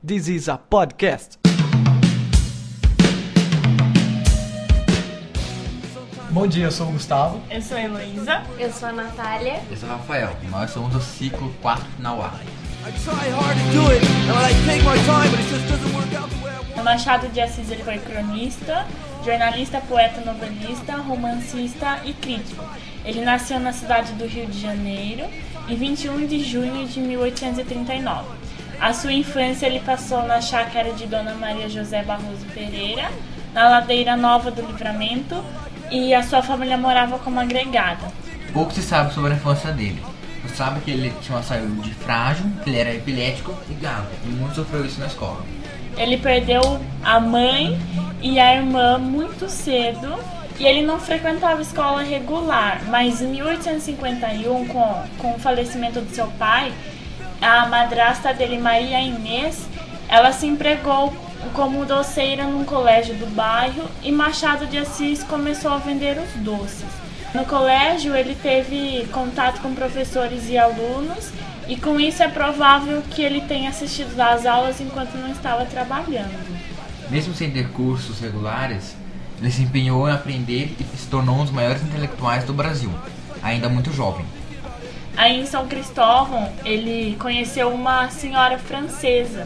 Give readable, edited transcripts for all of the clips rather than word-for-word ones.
This is a podcast. Bom dia, eu sou o Gustavo. Eu sou a Heloísa. Eu sou a Natália. Eu sou o Rafael. Nós somos do ciclo 4 Final A. O Machado de Assis ele foi cronista, jornalista, poeta, novelista, romancista e crítico. Ele nasceu na cidade do Rio de Janeiro em 21 de junho de 1839. A sua infância ele passou na chácara de Dona Maria José Barroso Pereira, na Ladeira Nova do Livramento, e a sua família morava como agregada. Pouco se sabe sobre a infância dele. Se sabe que ele tinha uma saúde frágil, que ele era epilético e gago, e muito sofreu isso na escola. Ele perdeu a mãe e a irmã muito cedo e ele não frequentava escola regular, mas em 1851, com o falecimento do seu pai, a madrasta dele, Maria Inês, ela se empregou como doceira num colégio do bairro e Machado de Assis começou a vender os doces. No colégio ele teve contato com professores e alunos e com isso é provável que ele tenha assistido às aulas enquanto não estava trabalhando. Mesmo sem ter cursos regulares, ele se empenhou em aprender e se tornou um dos maiores intelectuais do Brasil, ainda muito jovem. Aí em São Cristóvão ele conheceu uma senhora francesa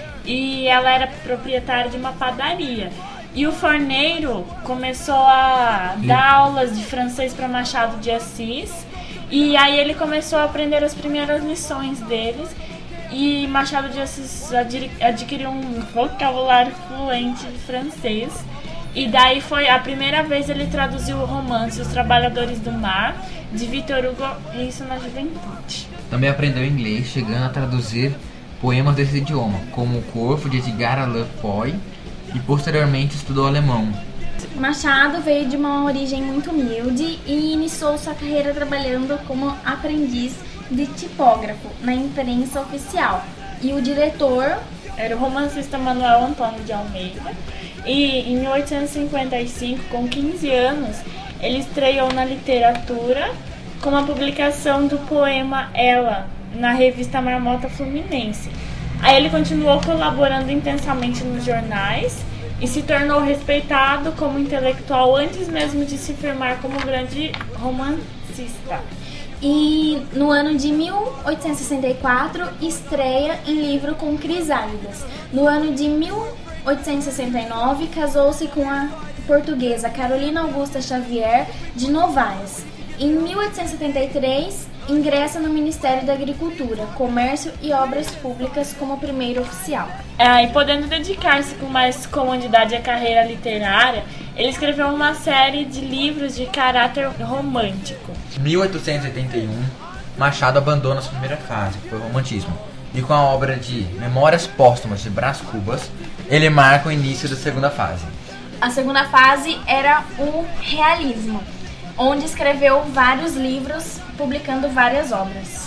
e ela era proprietária de uma padaria. E o forneiro começou a dar aulas de francês para Machado de Assis. E aí ele começou a aprender as primeiras lições deles. E Machado de Assis adquiriu um vocabulário fluente de francês. E daí foi a primeira vez ele traduziu o romance Os Trabalhadores do Mar, de Victor Hugo, isso na juventude. Também aprendeu inglês, chegando a traduzir poemas desse idioma, como O Corvo, de Edgar Allan Poe, e posteriormente estudou alemão. Machado veio de uma origem muito humilde e iniciou sua carreira trabalhando como aprendiz de tipógrafo na imprensa oficial. E o diretor era o romancista Manuel Antônio de Almeida. E em 1855, com 15 anos, ele estreou na literatura com a publicação do poema Ela, na revista Marmota Fluminense. Aí ele continuou colaborando intensamente nos jornais e se tornou respeitado como intelectual antes mesmo de se firmar como grande romancista. E no ano de 1864 estreia em livro com Crisálidas. No ano de 1869 casou-se com a portuguesa Carolina Augusta Xavier de Novaes. Em 1873 ingressa no Ministério da Agricultura, Comércio e Obras Públicas como primeiro oficial. E podendo dedicar-se com mais comodidade à carreira literária, ele escreveu uma série de livros de caráter romântico. Em 1881, Machado abandona sua primeira fase, que foi o romantismo, e com a obra de Memórias Póstumas de Brás Cubas, ele marca o início da segunda fase. A segunda fase era o realismo, onde escreveu vários livros, publicando várias obras.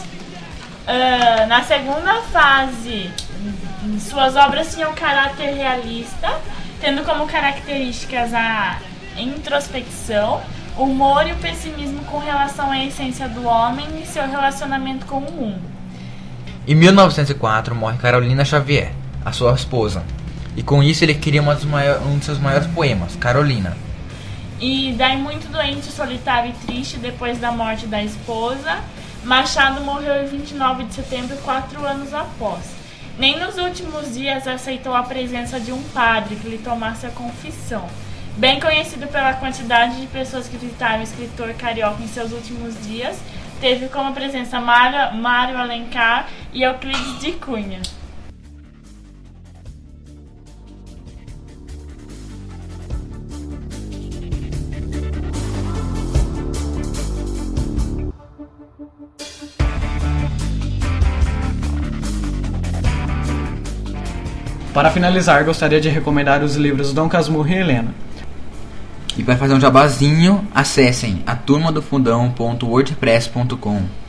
Na segunda fase, suas obras tinham caráter realista, tendo como características a introspecção, o humor e o pessimismo com relação à essência do homem e seu relacionamento com o mundo. Em 1904 morre Carolina Xavier, a sua esposa, e com isso ele cria um de seus maiores poemas, Carolina. E daí muito doente, solitário e triste depois da morte da esposa, Machado morreu em 29 de setembro, 4 anos após. Nem nos últimos dias aceitou a presença de um padre que lhe tomasse a confissão. Bem conhecido pela quantidade de pessoas que visitaram o escritor carioca em seus últimos dias, teve como presença Mário Alencar e Euclides de Cunha. Para finalizar, gostaria de recomendar os livros Dom Casmurro e Helena. E para fazer um jabazinho, acessem aturmadofundão.wordpress.com.